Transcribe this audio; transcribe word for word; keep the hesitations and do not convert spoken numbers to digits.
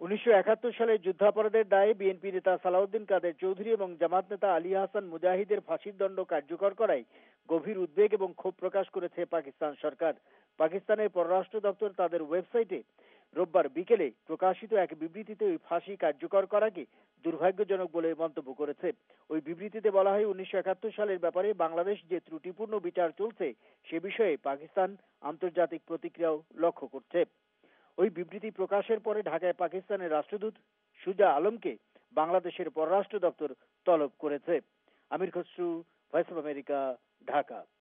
উনিশশো একাত্তর সালে যুদ্ধাপরাধের দায়ে বিএনপি নেতা সালাউদ্দিন কাদের চৌধুরী এবং জামাত নেতা আলী আহসান মুজাহিদের ফাঁসির দণ্ড কার্যকর করায় গভীর উদ্বেগ এবং ক্ষোভ প্রকাশ করেছে পাকিস্তান সরকার। পাকিস্তানের পররাষ্ট্র দপ্তর তাদের ওয়েবসাইটে রোববার বিকেলে প্রকাশিত এক বিবৃতিতে ওই ফাঁসি কার্যকর করাকে দুর্ভাগ্যজনক বলে মন্তব্য করেছে। ওই বিবৃতিতে বলা হয়, উনিশশো একাত্তর সালের ব্যাপারে বাংলাদেশ যে ত্রুটিপূর্ণ বিচার চলছে সে বিষয়ে পাকিস্তান আন্তর্জাতিক প্রতিক্রিয়াও লক্ষ্য করছে। ওই বিবৃতি প্রকাশের পরে ঢাকায় পাকিস্তানের রাষ্ট্রদূত সুজা আলমকে বাংলাদেশের পররাষ্ট্র দপ্তর তলব করেছে। Amir Khasru, Voice of America, Dhaka.